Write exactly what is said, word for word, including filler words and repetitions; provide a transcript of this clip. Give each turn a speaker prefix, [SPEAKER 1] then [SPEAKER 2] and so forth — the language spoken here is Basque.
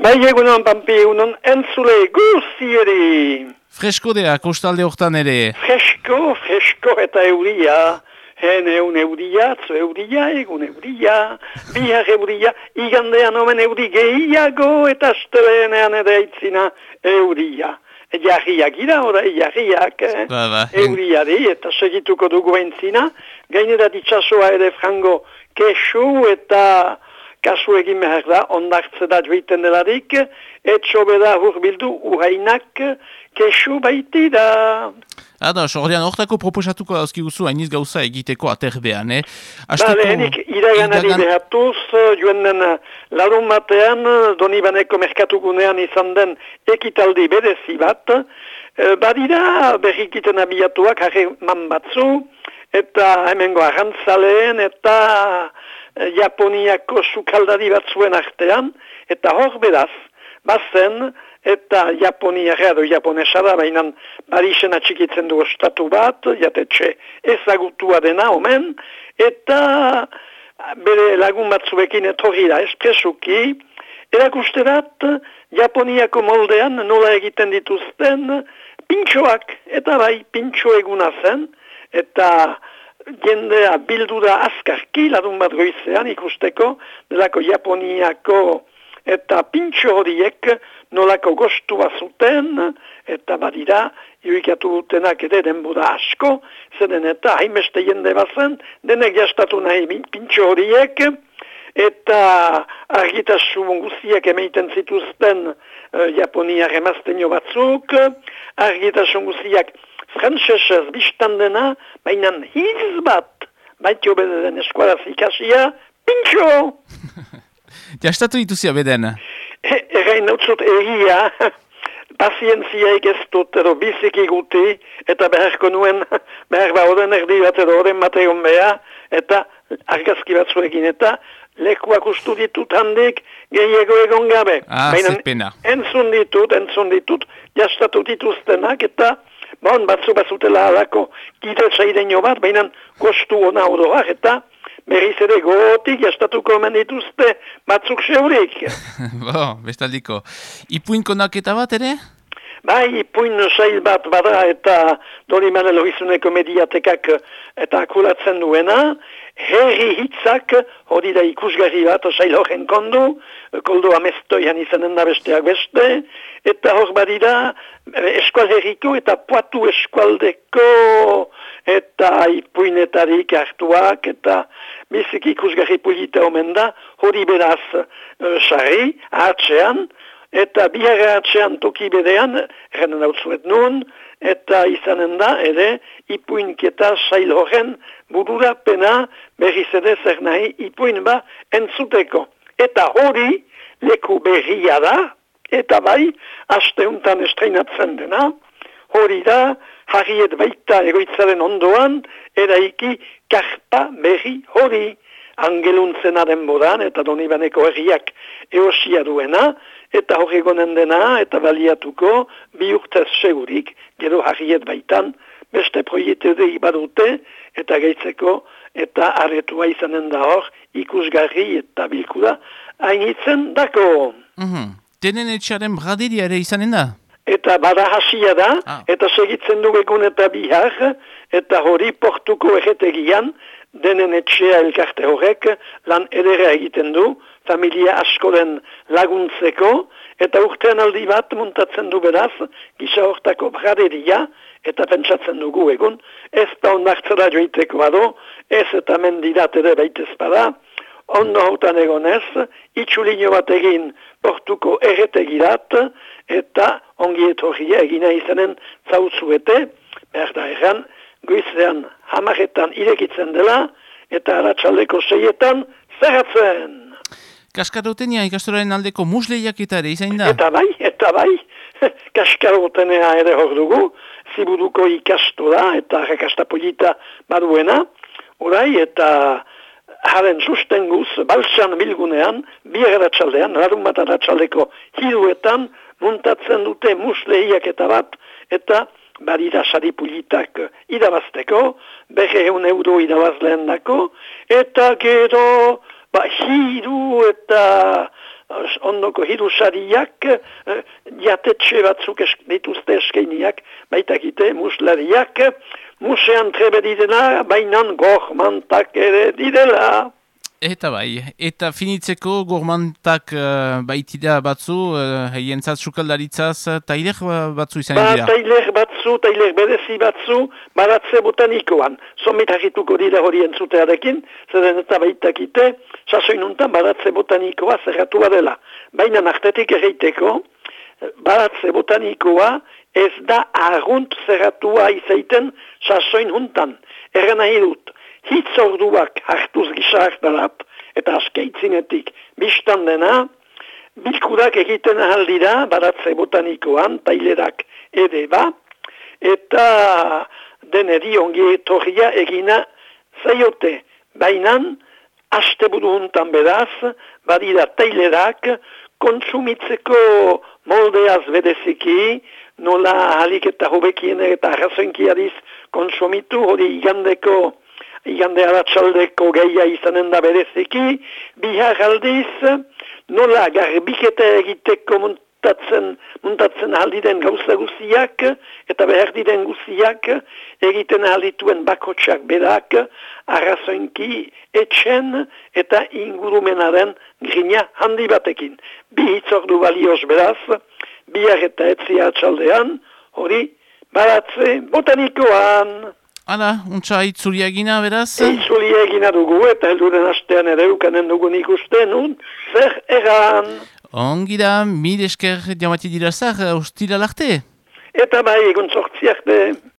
[SPEAKER 1] Bai egunon, pampi egunon, entzule guzieri.
[SPEAKER 2] Fresko dea, kostalde hortan ere.
[SPEAKER 1] Fresko, fresko eta euria. Hen egun euria, zu euria, egun euria, bihar euria, igandean omen euri gehiago eta astelenean ere aitzina euria. Jarriak ira, ora, jarriak, eh?
[SPEAKER 2] Ba, ba,
[SPEAKER 1] Euriari, eta segituko dugu entzina. Gainera ditxasoa ere frango kesu eta kasu egin behar da, ondartze da joiten delarik, etxo beda hurbildu urainak kesu baiti da.
[SPEAKER 2] Ada, sordean hortako proposatuko dauzkiguzu hainiz gauza egiteko aterbean, eh?
[SPEAKER 1] Ba, lehenik iraganari iragan... behatuz, joan den larun batean, Donibaneko merkatugunean izan den ekitaldi berezi bat, badira berrikiten abiatuak harreman batzu, eta hemengo arrantzaleen, eta Japoniako sukaldari batzuen artean, eta hor beraz, bazen, eta Japoniara edo japonesara, baina Parisen atxikitzen du ostatu bat, jatetxe ezagutua dena omen, eta bere lagun batzuekin etorri da espresuki, erakusterat Japoniako moldean nola egiten dituzten pintxoak, eta bai pintxo eguna zen, eta jendea bildu da azkarki, larun bat goizean ikusteko, delako Japoniako eta pintxo horiek nolako gostua zuten, eta badira, irikatu dutenak ere denbora asko, zeden eta haimeste jende bazen, denek jastatu nahi pintxo horiek, eta argitasun guziak emeiten zituzten uh, Japoniar emazteño batzuk, argitasun guziak frantsesez biztan dena, baina hitz bat, baitio bede den eskualaz ikasia, pintxo!
[SPEAKER 2] Jastatu dituzia beden?
[SPEAKER 1] Errain nautzut egia, pazientziaik ez dut edo biziki guti, eta beharko nuen, behar ba oden erdi bat edo oden bat egon beha, eta argazki batzuekin, eta lekuak ustu ditut handik gehiago egon gabe.
[SPEAKER 2] Ah, zepena.
[SPEAKER 1] Entzun ditut, entzun ditut, jastatu dituztenak, eta bon, batzu batzutela alako kide zaideño bat, baina kostu ona oroak, eta berriz ere gotik jastatuko omen dituzte batzuk seurik.
[SPEAKER 2] Bo, bestaldiko. Ipuin konaketa bat ere?
[SPEAKER 1] Bai, ipuin sail bat bada eta Doniban Elogizuneko mediatekak eta akulatzen duena. Herri hitzak, hori da ikusgarri bat sail horren kondu, koldo amestoian izanen da besteak beste, eta hor badira eskual herriko eta Poitou eskualdeko eta ipuinetarik hartuak eta biziki ikusgarri polita omen da, hori beraz sarri, atxean, eta biharra atxean toki bedean, errenen hautzuet nun, eta izanen da, ere, ipuinketa sail horren burura pena berriz ere zer nahi ipuin ba entzuteko. Eta hori leku berria da, eta bai, asteuntan estreinatzen dena, hori da, harriet baita egoitzaren ondoan, eraiki karpa berri hori, angeluntzena denboran, eta Donibaneko herriak eosia duena, eta hori gonen dena, eta baliatuko, bi urtez segurik, gero harriet baitan, beste proietedei badute, eta gaitzeko, eta aretua izanen da hor, ikusgarri eta bilkura, hainitzen dako.
[SPEAKER 2] Mm-hmm. Denen etxaren braderia ere izanen da?
[SPEAKER 1] Eta bada hasia da, ah. Eta segitzen du egun eta bihar, eta hori portuko erretegian, denen etxea elkarte horrek, lan edera egiten du, familia askoren laguntzeko, eta urtean aldi bat muntatzen du beraz, gisa hortako braderia, eta pentsatzen dugu egun, ez da ondartzera joiteko bado, ez eta mendidat ere baitez bada, ondo hautan egonez, itxulino bat egin portuko erretegirat, eta ongi etorria egina izanen zautzuete, behar da erran, goizean hamaretan irekitzen dela, eta aratsaldeko seietan zerratzen.
[SPEAKER 2] Kaskarotenia ikastoraren aldeko musleiak eta ere izain da?
[SPEAKER 1] Eta bai, eta bai, kaskarotenea ere hor dugu, ziburuko ikastora eta rekastapolita baduena, orai, eta haren sustenguz, baltsan bilgunean, bier aratsaldean, larun bat aratsaldeko hiruetan, muntatzen dute musleiak eta bat, eta badira sari pulitak idabazteko, berre eun euro idabazleen dako, eta gero, ba, hiru eta ondoko hirusariak, uh, jatetxe batzuk esk, dituzte eskeiniak, baitakite muslariak, musean trebe didela, bainan gormantak ere didela.
[SPEAKER 2] Eta bai, eta finitzeko gormantak uh, baitida batzu, uh, heientzat sukaldaritzaz, tailer batzu izan
[SPEAKER 1] ba,
[SPEAKER 2] dira?
[SPEAKER 1] Tailer batzu, tailer berezi batzu, baratze botanikoan. Zometarrituko dira hori entzutearekin, zeren eta baitakite, sasoinuntan baratze botanikoa zerratua dela. Baina nartetik erreiteko, baratze botanikoa ez da argunt zerratua izaiten sasoin juntan. Erren nahi dut. Hitz orduak hartuz gisa hartarap, eta askeitzinetik biztan dena, bilkurak egiten ahaldira, baratze botanikoan, tailerak ere ba, eta deneri ongi etorria egina zaiote. Bainan, haste buru huntan beraz, badira tailerak, kontsumitzeko moldeaz bedeziki, nola ahalik eta hobekien eta arrazoinkiadiz konsumitu, hori igandeko igande aratsaldeko gaia izanen da bereziki, bihar aldiz, nola garbiketa egiteko muntatzen, muntatzen aldiden gauza guziak, eta behar diren guziak, egiten aldituen bakotsak berak, arrazoinki etxen eta ingurumenaren grina handi batekin. Bi hitzordu balioz beraz, bihar eta etzia atxaldean, hori baratze botanikoan.
[SPEAKER 2] Hala, untsa itzuliagina beraz?
[SPEAKER 1] Itzuliagina dugu eta helduren astean ere ukanen dugun ikusten, un, zer egan.
[SPEAKER 2] Ongi da, mil esker jamati dira zar, ustila larte?
[SPEAKER 1] Eta bai, egun sortziak de.